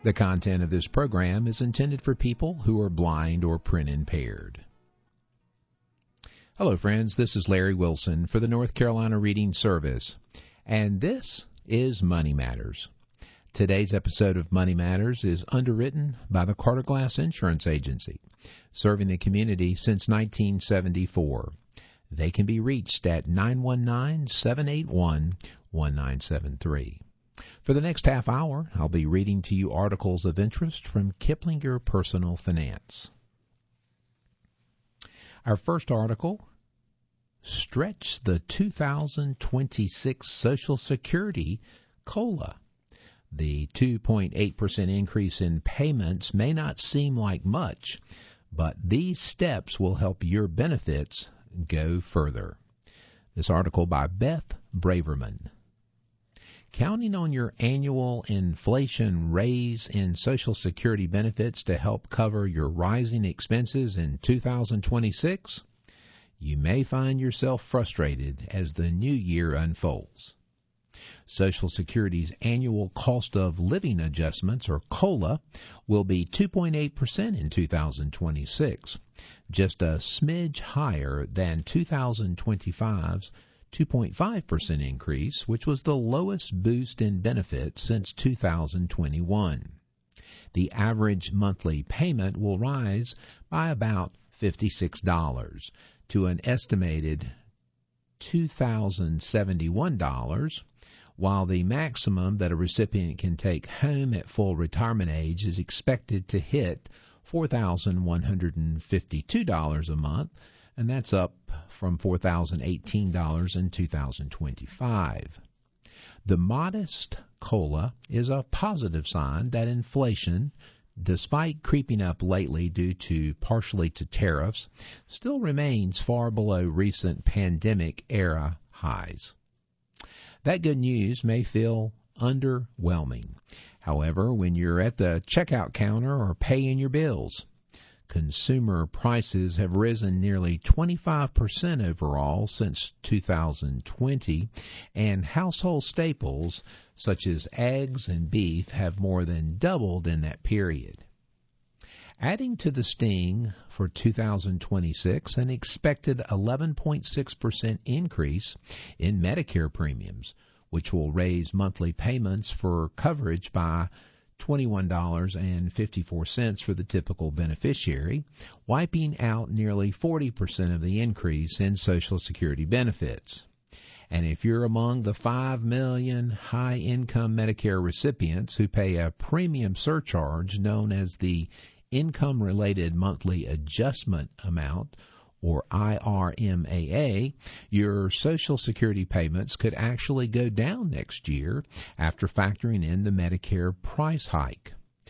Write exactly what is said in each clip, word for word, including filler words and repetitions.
The content of this program is intended for people who are blind or print impaired. Hello, friends. This is Larry Wilson for the North Carolina Reading Service, and this is Money Matters. Today's episode of Money Matters is underwritten by the Carter Glass Insurance Agency, serving the community since nineteen seventy-four. They can be reached at nine one nine, seven eight one, one nine seven three. For the next half hour, I'll be reading to you articles of interest from Kiplinger Personal Finance. Our first article, Stretch the two thousand twenty-six Social Security COLA. The two point eight percent increase in payments may not seem like much, but these steps will help your benefits go further. This article by Beth Braverman. Counting on your annual inflation raise in Social Security benefits to help cover your rising expenses in two thousand twenty-six, you may find yourself frustrated as the new year unfolds. Social Security's annual cost of living adjustments, or COLA, will be two point eight percent in two thousand twenty-six, just a smidge higher than two thousand twenty-five's two point five percent increase, which was the lowest boost in benefits since two thousand twenty-one. The average monthly payment will rise by about fifty-six dollars to an estimated two thousand seventy-one dollars, while the maximum that a recipient can take home at full retirement age is expected to hit four thousand one hundred fifty-two dollars a month, and that's up from four thousand eighteen dollars in two thousand twenty-five. The modest COLA is a positive sign that inflation, despite creeping up lately due to partially to tariffs, still remains far below recent pandemic-era highs. That good news may feel underwhelming. However, when you're at the checkout counter or paying your bills, consumer prices have risen nearly twenty-five percent overall since two thousand twenty, and household staples such as eggs and beef have more than doubled in that period. Adding to the sting for two thousand twenty-six, an expected eleven point six percent increase in Medicare premiums, which will raise monthly payments for coverage by twenty-one dollars and fifty-four cents for the typical beneficiary, wiping out nearly forty percent of the increase in Social Security benefits. And if you're among the five million high-income Medicare recipients who pay a premium surcharge known as the Income-Related Monthly Adjustment Amount, or I R M A A, your Social Security payments could actually go down next year after factoring in the Medicare price hike.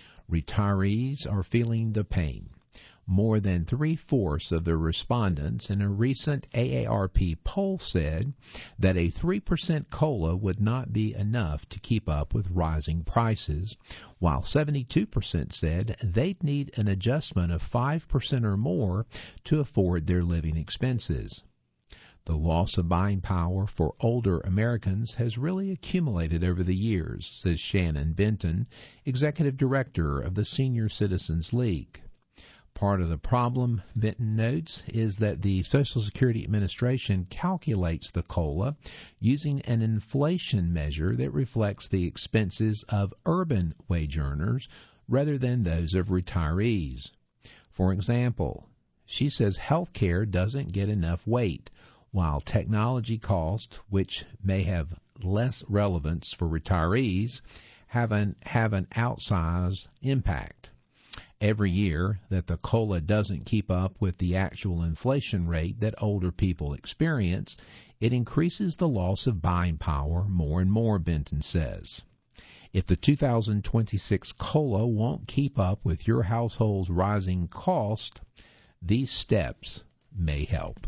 Retirees are feeling the pain. More than three-fourths of the respondents in a recent A A R P poll said that a three percent COLA would not be enough to keep up with rising prices, while seventy-two percent said they'd need an adjustment of five percent or more to afford their living expenses. The loss of buying power for older Americans has really accumulated over the years, says Shannon Benton, Executive Director of the Senior Citizens League. Part of the problem, Benton notes, is that the Social Security Administration calculates the COLA using an inflation measure that reflects the expenses of urban wage earners rather than those of retirees. For example, she says health care doesn't get enough weight, while technology costs, which may have less relevance for retirees, have an, have an outsized impact. Every year that the COLA doesn't keep up with the actual inflation rate that older people experience, it increases the loss of buying power more and more, Benton says. If the two thousand twenty-six COLA won't keep up with your household's rising cost, these steps may help.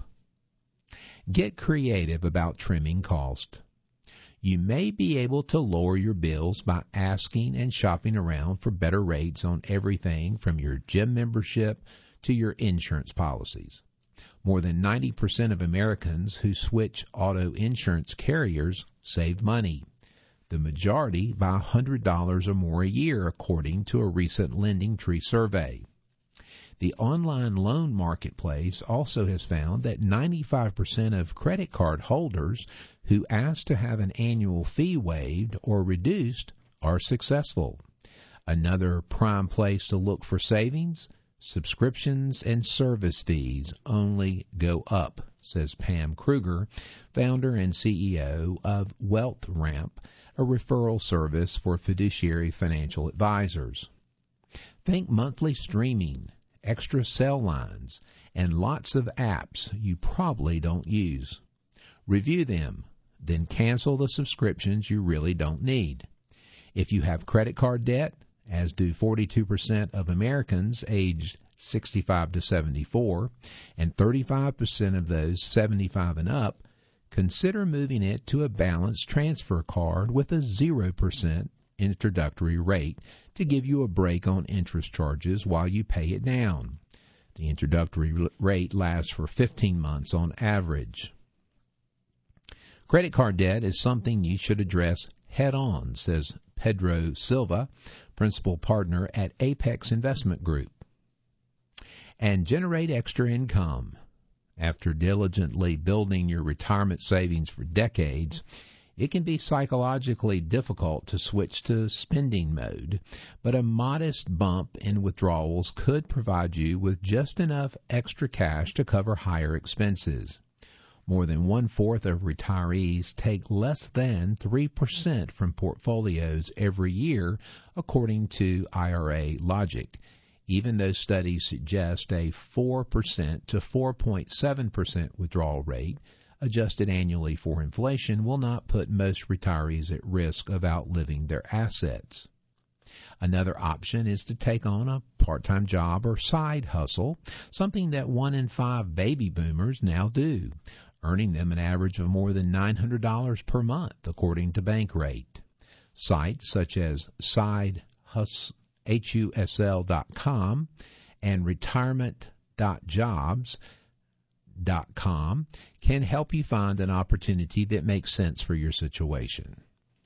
Get creative about trimming cost. You may be able to lower your bills by asking and shopping around for better rates on everything from your gym membership to your insurance policies. More than ninety percent of Americans who switch auto insurance carriers save money. the majority by one hundred dollars or more a year, according to a recent LendingTree survey. The online loan marketplace also has found that ninety-five percent of credit card holders who ask to have an annual fee waived or reduced are successful. Another prime place to look for savings: subscriptions and service fees only go up, says Pam Kruger, founder and C E O of WealthRamp, a referral service for fiduciary financial advisors. Think monthly streaming, extra cell lines, and lots of apps you probably don't use. Review them, then cancel the subscriptions you really don't need. If you have credit card debt, as do forty-two percent of Americans aged sixty-five to seventy-four, and thirty-five percent of those seventy-five and up, consider moving it to a balance transfer card with a zero percent introductory rate to give you a break on interest charges while you pay it down. The introductory rate lasts for fifteen months on average. Credit card debt is something you should address head-on, says Pedro Silva, principal partner at Apex Investment Group. And generate extra income. After diligently building your retirement savings for decades, it can be psychologically difficult to switch to spending mode, but a modest bump in withdrawals could provide you with just enough extra cash to cover higher expenses. More than one-fourth of retirees take less than three percent from portfolios every year, according to I R A Logic, even though studies suggest a four percent to four point seven percent withdrawal rate, adjusted annually for inflation, will not put most retirees at risk of outliving their assets. Another option is to take on a part-time job or side hustle, something that one in five baby boomers now do, earning them an average of more than nine hundred dollars per month, according to Bankrate. Sites such as side hustle dot com and retirement dot jobs dot com can help you find an opportunity that makes sense for your situation.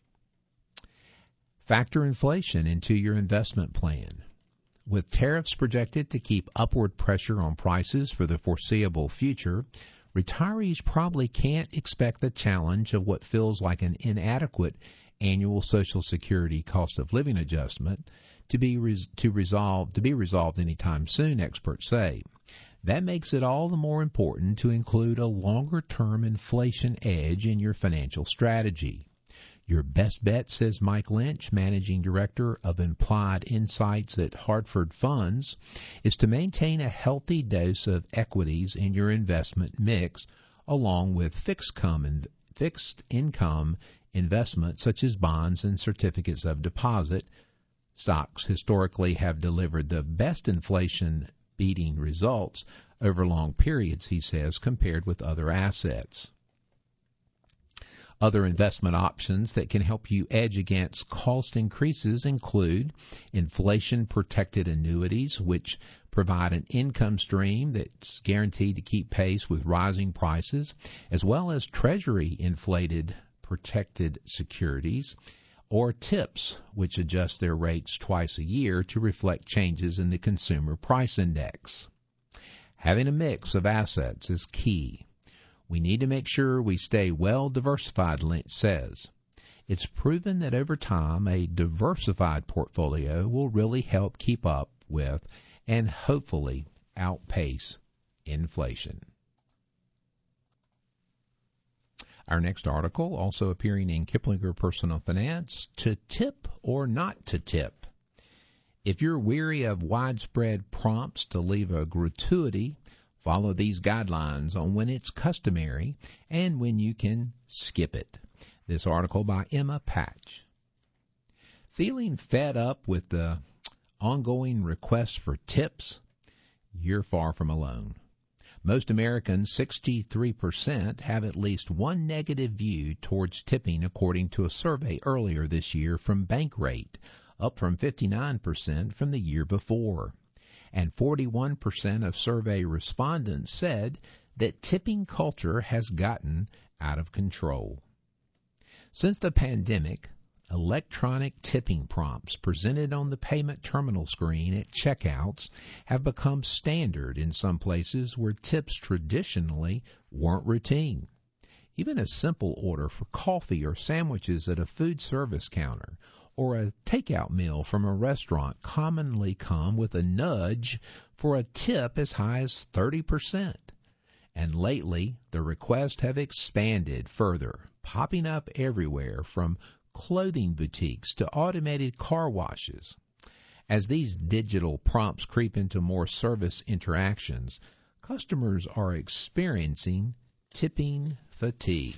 Factor inflation into your investment plan. With tariffs projected to keep upward pressure on prices for the foreseeable future, retirees probably can't expect the challenge of what feels like an inadequate annual Social Security cost of living adjustment to be res- to resolve to be resolved anytime soon, experts say. That makes it all the more important to include a longer-term inflation edge in your financial strategy. Your best bet, says Mike Lynch, managing director of Implied Insights at Hartford Funds, is to maintain a healthy dose of equities in your investment mix, along with fixed income, and fixed income investments such as bonds and certificates of deposit. Stocks historically have delivered the best inflation-beating results over long periods, he says, compared with other assets. Other investment options that can help you edge against cost increases include inflation-protected annuities, which provide an income stream that's guaranteed to keep pace with rising prices, as well as Treasury-inflated protected securities, or TIPS, which adjust their rates twice a year to reflect changes in the Consumer Price Index. Having a mix of assets is key. We need to make sure we stay well diversified, Lynch says. It's proven that over time, a diversified portfolio will really help keep up with and hopefully outpace inflation. Our next article, also appearing in Kiplinger Personal Finance, To Tip or Not to Tip. If you're weary of widespread prompts to leave a gratuity, follow these guidelines on when it's customary and when you can skip it. This article by Emma Patch. Feeling fed up with the ongoing requests for tips? You're far from alone. Most Americans, sixty-three percent, have at least one negative view towards tipping, according to a survey earlier this year from Bankrate, up from fifty-nine percent from the year before. And forty-one percent of survey respondents said that tipping culture has gotten out of control. Since the pandemic, Electronic tipping prompts presented on the payment terminal screen at checkouts have become standard in some places where tips traditionally weren't routine. Even a simple order for coffee or sandwiches at a food service counter or a takeout meal from a restaurant commonly come with a nudge for a tip as high as thirty percent. And lately, the requests have expanded further, popping up everywhere from clothing boutiques to automated car washes. As these digital prompts creep into more service interactions, customers are experiencing tipping fatigue.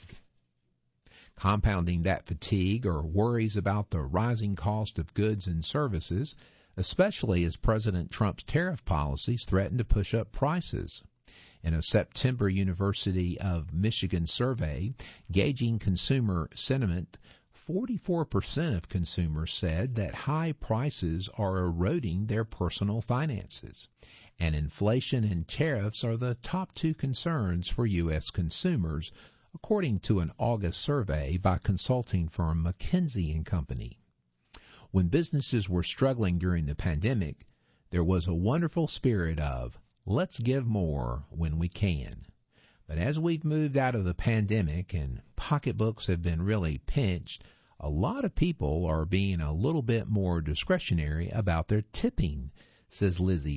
Compounding that fatigue are worries about the rising cost of goods and services, especially as President Trump's tariff policies threaten to push up prices. In a September University of Michigan survey gauging consumer sentiment, forty-four percent of consumers said that high prices are eroding their personal finances, and inflation and tariffs are the top two concerns for U S consumers, according to an August survey by consulting firm McKinsey and Company. When businesses were struggling during the pandemic, there was a wonderful spirit of, let's give more when we can. But as we've moved out of the pandemic and pocketbooks have been really pinched, a lot of people are being a little bit more discretionary about their tipping, says Lizzie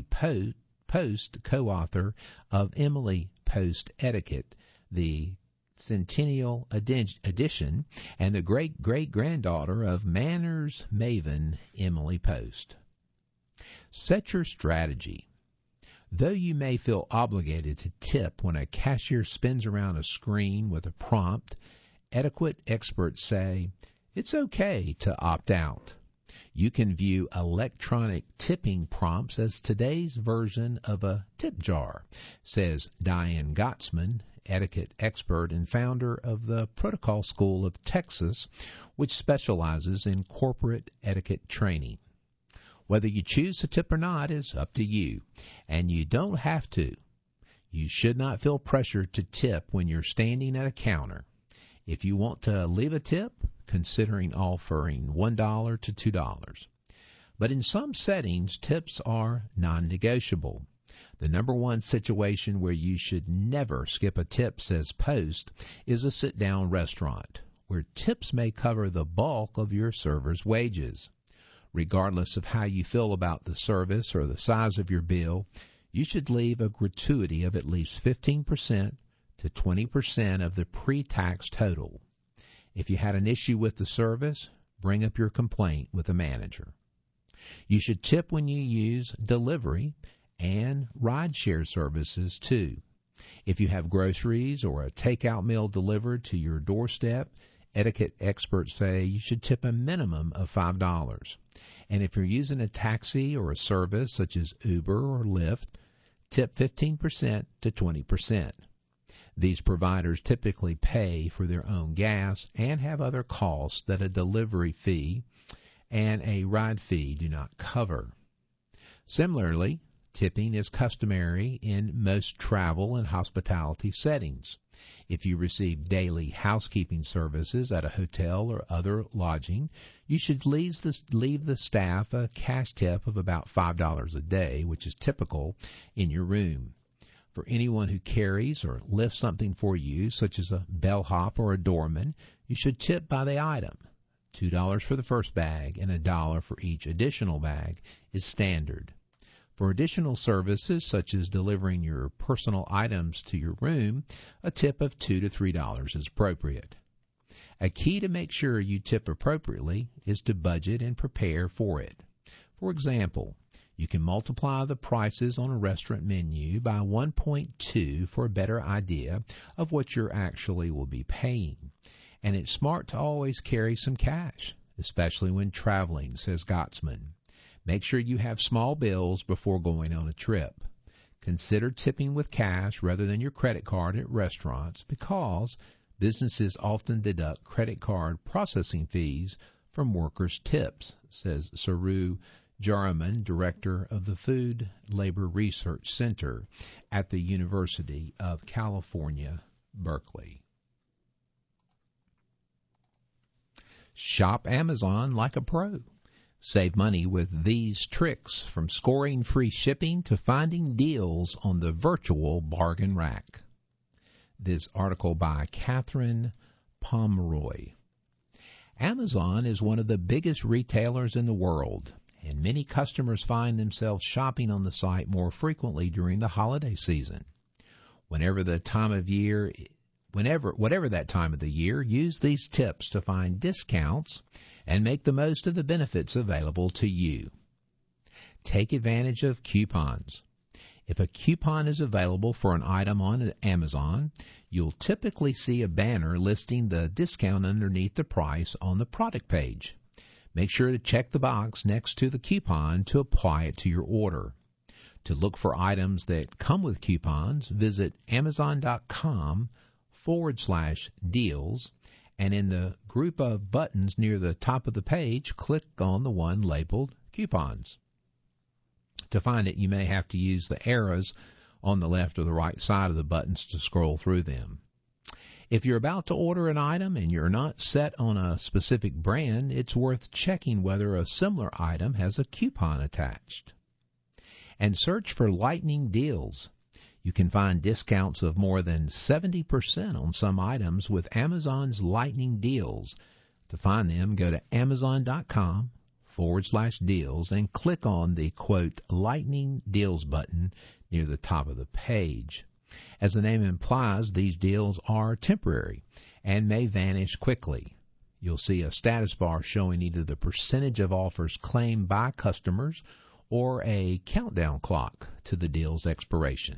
Post, co-author of Emily Post Etiquette, the Centennial Edition, and the great-great-granddaughter of manners maven Emily Post. Set your strategy. Though you may feel obligated to tip when a cashier spins around a screen with a prompt, etiquette experts say it's okay to opt out. You can view electronic tipping prompts as today's version of a tip jar, says Diane Gottsman, etiquette expert and founder of the Protocol School of Texas, which specializes in corporate etiquette training. Whether you choose to tip or not is up to you, and you don't have to. You should not feel pressured to tip when you're standing at a counter. If you want to leave a tip, considering offering one dollar to two dollars. But in some settings, tips are non-negotiable. The number one situation where you should never skip a tip, says Post, is a sit-down restaurant, where tips may cover the bulk of your server's wages. Regardless of how you feel about the service or the size of your bill, you should leave a gratuity of at least fifteen percent to twenty percent of the pre-tax total. If you had an issue with the service, bring up your complaint with the manager. You should tip when you use delivery and rideshare services too. If you have groceries or a takeout meal delivered to your doorstep, etiquette experts say you should tip a minimum of five dollars. And if you're using a taxi or a service such as Uber or Lyft, tip fifteen percent to twenty percent. These providers typically pay for their own gas and have other costs that a delivery fee and a ride fee do not cover. Similarly, tipping is customary in most travel and hospitality settings. If you receive daily housekeeping services at a hotel or other lodging, you should leave the, leave the staff a cash tip of about five dollars a day, which is typical in your room. For anyone who carries or lifts something for you, such as a bellhop or a doorman, you should tip by the item. two dollars for the first bag and a dollar for each additional bag is standard. For additional services, such as delivering your personal items to your room, a tip of two to three dollars is appropriate. A key to make sure you tip appropriately is to budget and prepare for it. For example, you can multiply the prices on a restaurant menu by one point two for a better idea of what you actually will be paying. And it's smart to always carry some cash, especially when traveling, says Gottsman. Make sure you have small bills before going on a trip. Consider tipping with cash rather than your credit card at restaurants because businesses often deduct credit card processing fees from workers' tips, says Saru Jaraman, director of the Food Labor Research Center at the University of California, Berkeley. Shop Amazon like a pro. Save money with these tricks, from scoring free shipping to finding deals on the virtual bargain rack. This article by Catherine Pomeroy. Amazon is one of the biggest retailers in the world, and many customers find themselves shopping on the site more frequently during the holiday season. Whenever the time of year, whenever, whatever that time of the year, use these tips to find discounts and make the most of the benefits available to you. Take advantage of coupons. If a coupon is available for an item on Amazon, you'll typically see a banner listing the discount underneath the price on the product page. Make sure to check the box next to the coupon to apply it to your order. To look for items that come with coupons, visit amazon.com forward slash deals, and in the group of buttons near the top of the page, click on the one labeled Coupons. To find it, you may have to use the arrows on the left or the right side of the buttons to scroll through them. If you're about to order an item and you're not set on a specific brand, it's worth checking whether a similar item has a coupon attached. And search for lightning deals. You can find discounts of more than seventy percent on some items with Amazon's lightning deals. To find them, go to amazon.com forward slash deals and click on the, quote, lightning deals button near the top of the page. As the name implies, these deals are temporary and may vanish quickly. You'll see a status bar showing either the percentage of offers claimed by customers or a countdown clock to the deal's expiration.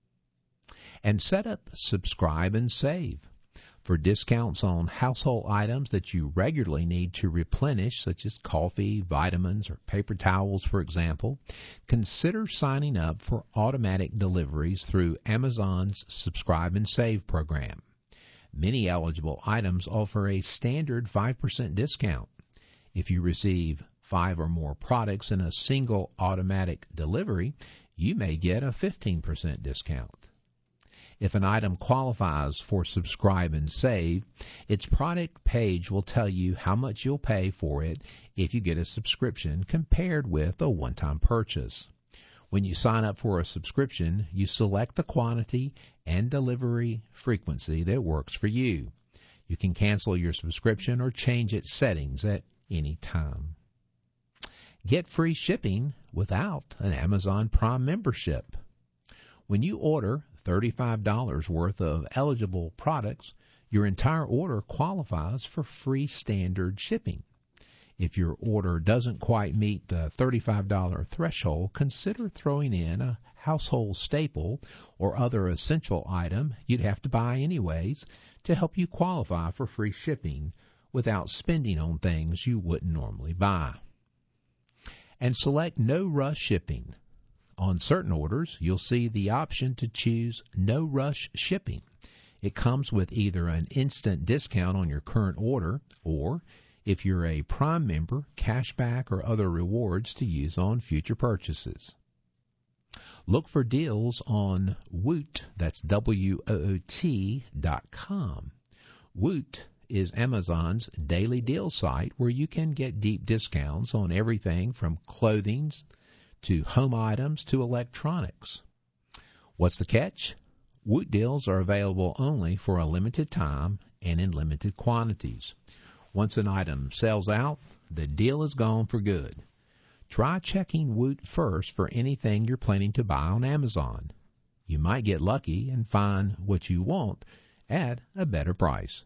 And set up, subscribe, and save. For discounts on household items that you regularly need to replenish, such as coffee, vitamins, or paper towels, for example, consider signing up for automatic deliveries through Amazon's Subscribe and Save program. Many eligible items offer a standard five percent discount. If you receive five or more products in a single automatic delivery, you may get a fifteen percent discount. If an item qualifies for Subscribe and Save, its product page will tell you how much you'll pay for it if you get a subscription compared with a one-time purchase. When you sign up for a subscription, you select the quantity and delivery frequency that works for you. You can cancel your subscription or change its settings at any time. Get free shipping without an Amazon Prime membership. When you order thirty-five dollars worth of eligible products, your entire order qualifies for free standard shipping. If your order doesn't quite meet the thirty-five dollars threshold, consider throwing in a household staple or other essential item you'd have to buy anyways to help you qualify for free shipping without spending on things you wouldn't normally buy. And select No Rush Shipping. On certain orders, you'll see the option to choose No Rush Shipping. It comes with either an instant discount on your current order or, if you're a Prime member, cashback or other rewards to use on future purchases. Look for deals on Woot, that's W O O T dot com. Woot is Amazon's daily deal site where you can get deep discounts on everything from clothing to home items to electronics. What's the catch? Woot deals are available only for a limited time and in limited quantities. Once an item sells out, the deal is gone for good. Try checking Woot first for anything you're planning to buy on Amazon. You might get lucky and find what you want at a better price.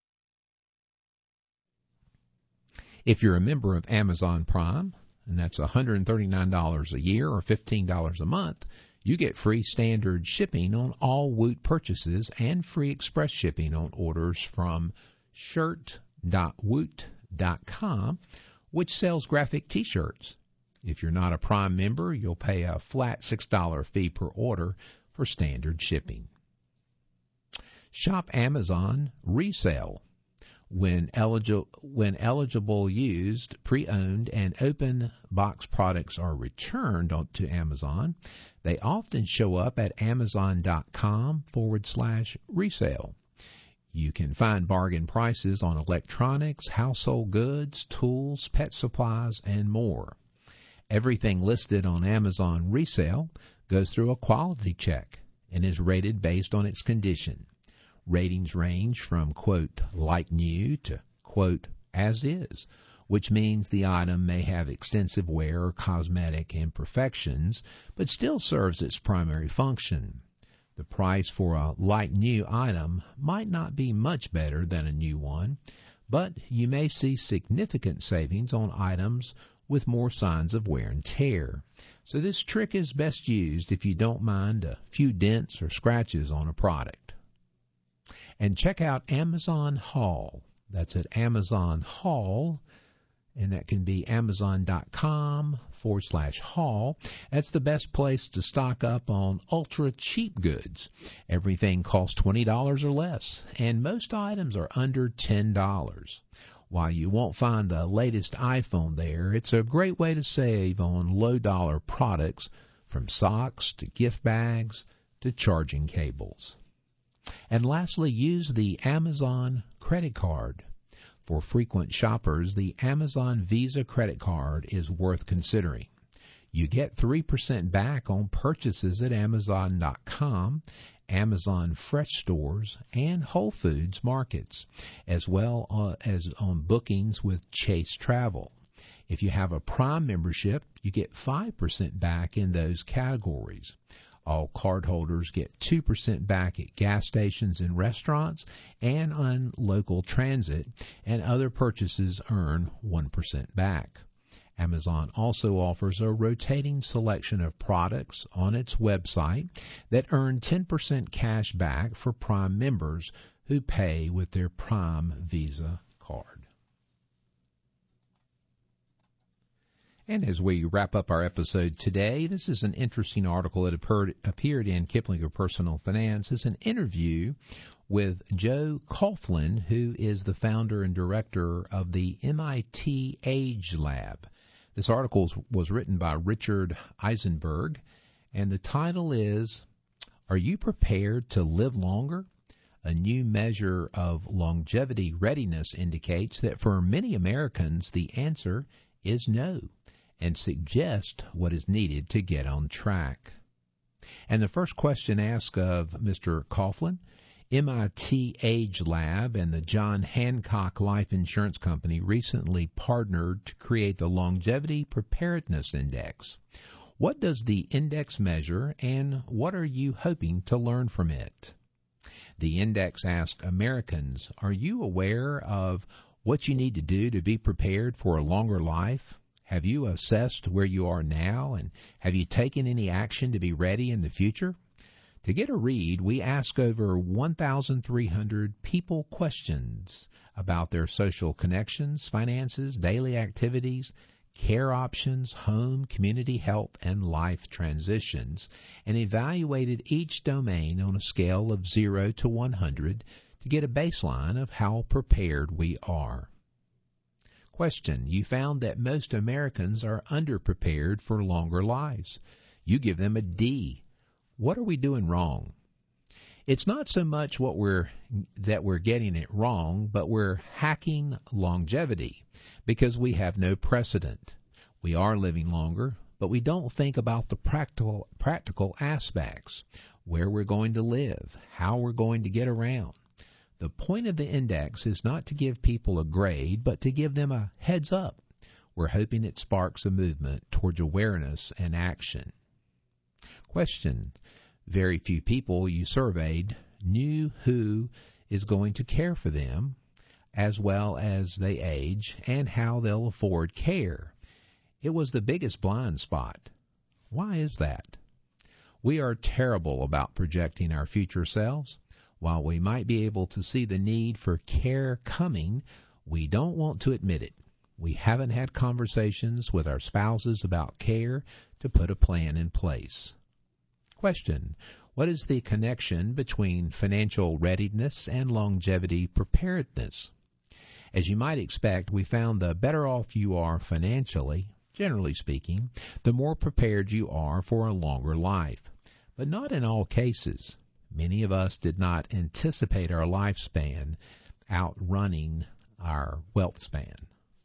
If you're a member of Amazon Prime, and that's one hundred thirty-nine dollars a year or fifteen dollars a month, you get free standard shipping on all Woot purchases and free express shipping on orders from shirt dot woot dot com, which sells graphic T-shirts. If you're not a Prime member, you'll pay a flat six dollars fee per order for standard shipping. Shop Amazon Resale. When eligible, when eligible used, pre-owned, and open box products are returned to Amazon, they often show up at amazon.com forward slash resale. You can find bargain prices on electronics, household goods, tools, pet supplies, and more. Everything listed on Amazon Resale goes through a quality check and is rated based on its condition. Ratings range from, quote, like new to, quote, as is, which means the item may have extensive wear or cosmetic imperfections, but still serves its primary function. The price for a like-new item might not be much better than a new one, but you may see significant savings on items with more signs of wear and tear. So this trick is best used if you don't mind a few dents or scratches on a product. And check out Amazon Haul. That's at Amazon Haul, and that can be amazon.com forward slash haul. That's the best place to stock up on ultra cheap goods. Everything costs twenty dollars or less, and most items are under ten dollars. While you won't find the latest iPhone there, it's a great way to save on low-dollar products, from socks to gift bags to charging cables. And lastly, use the Amazon credit card. For frequent shoppers, the Amazon Visa credit card is worth considering. You get three percent back on purchases at amazon dot com, Amazon Fresh Stores, and Whole Foods markets, as well as on bookings with Chase Travel. If you have a Prime membership, you get five percent back in those categories. All cardholders get two percent back at gas stations and restaurants and on local transit, and other purchases earn one percent back. Amazon also offers a rotating selection of products on its website that earn ten percent cash back for Prime members who pay with their Prime Visa card. And as we wrap up our episode today, this is an interesting article that appeared in Kiplinger Personal Finance. It's an interview with Joe Coughlin, who is the founder and director of the M I T Age Lab. This article was written by Richard Eisenberg, and the title is, Are You Prepared to Live Longer? A new measure of longevity readiness indicates that for many Americans, the answer is no, and suggest what is needed to get on track. And the first question asked of Mister Coughlin, M I T Age Lab and the John Hancock Life Insurance Company recently partnered to create the Longevity Preparedness Index. What does the index measure, and what are you hoping to learn from it? The index asked Americans, are you aware of what you need to do to be prepared for a longer life? Have you assessed where you are now, and have you taken any action to be ready in the future? To get a read, we ask over one thousand three hundred people questions about their social connections, finances, daily activities, care options, home, community health, and life transitions, and evaluated each domain on a scale of zero to one hundred to get a baseline of how prepared we are. Question: you found that most Americans are underprepared for longer lives. You give them a D. What are we doing wrong? It's not so much what we're that we're getting it wrong, but we're hacking longevity because we have no precedent. We are living longer, but we don't think about the practical practical aspects, where we're going to live, how we're going to get around. The point of the index is not to give people a grade, but to give them a heads up. We're hoping it sparks a movement towards awareness and action. Question: very few people you surveyed knew who is going to care for them as well as they age and how they'll afford care. It was the biggest blind spot. Why is that? We are terrible about projecting our future selves. While we might be able to see the need for care coming, we don't want to admit it. We haven't had conversations with our spouses about care to put a plan in place. Question: what is the connection between financial readiness and longevity preparedness? As you might expect, we found the better off you are financially, generally speaking, the more prepared you are for a longer life. But not in all cases. Many of us did not anticipate our lifespan outrunning our wealth span.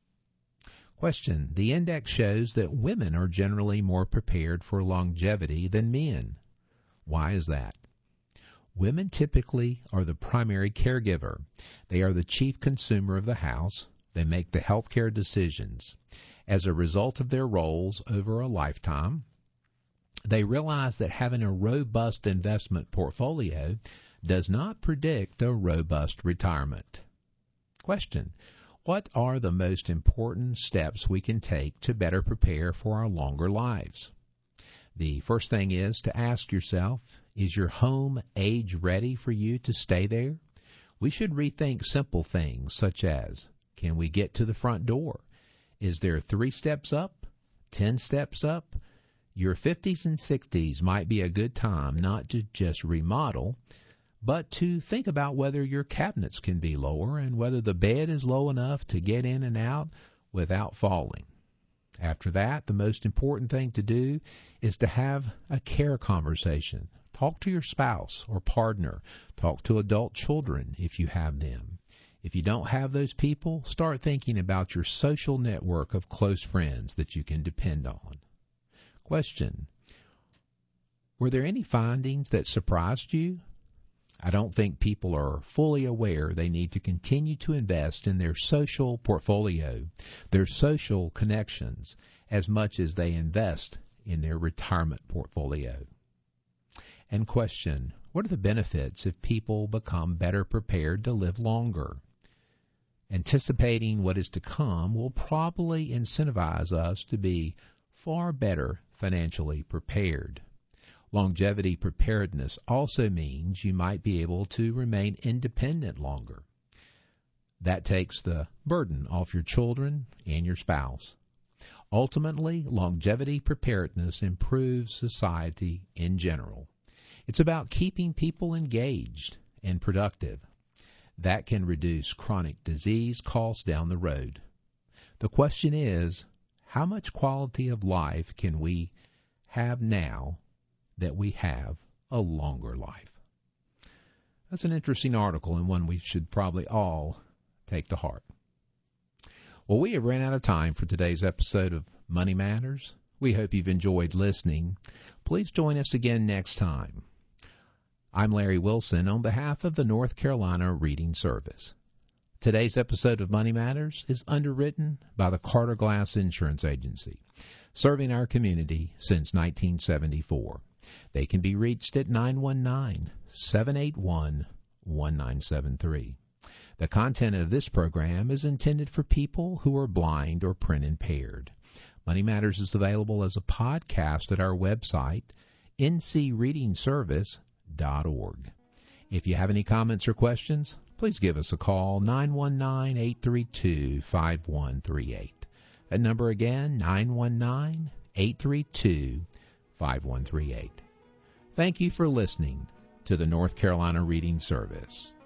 Question. The index shows that women are generally more prepared for longevity than men. Why is that? Women typically are the primary caregiver. They are the chief consumer of the house. They make the healthcare decisions. As a result of their roles over a lifetime, they realize that having a robust investment portfolio does not predict a robust retirement. Question. What are the most important steps we can take to better prepare for our longer lives? The first thing is to ask yourself, is your home age ready for you to stay there? We should rethink simple things such as, can we get to the front door? Is there three steps up? Ten steps up? Your fifties and sixties might be a good time not to just remodel, but to think about whether your cabinets can be lower and whether the bed is low enough to get in and out without falling. After that, the most important thing to do is to have a care conversation. Talk to your spouse or partner. Talk to adult children if you have them. If you don't have those people, start thinking about your social network of close friends that you can depend on. Question. Were there any findings that surprised you? I don't think people are fully aware they need to continue to invest in their social portfolio, their social connections, as much as they invest in their retirement portfolio. And question, what are the benefits if people become better prepared to live longer? Anticipating what is to come will probably incentivize us to be far better financially prepared. Longevity preparedness also means you might be able to remain independent longer. That takes the burden off your children and your spouse. Ultimately, longevity preparedness improves society in general. It's about keeping people engaged and productive. That can reduce chronic disease costs down the road. The question is, how much quality of life can we have now that we have a longer life? That's an interesting article and one we should probably all take to heart. Well, we have ran out of time for today's episode of Money Matters. We hope you've enjoyed listening. Please join us again next time. I'm Larry Wilson on behalf of the North Carolina Reading Service. Today's episode of Money Matters is underwritten by the Carter Glass Insurance Agency, serving our community since nineteen seventy-four. They can be reached at nine one nine, seven eight one, one nine seven three. The content of this program is intended for people who are blind or print impaired. Money Matters is available as a podcast at our website, n c reading service dot org. If you have any comments or questions, please give us a call, nine one nine, eight three two, five one three eight. That number again, nine one nine, eight three two, five one three eight. Thank you for listening to the North Carolina Reading Service.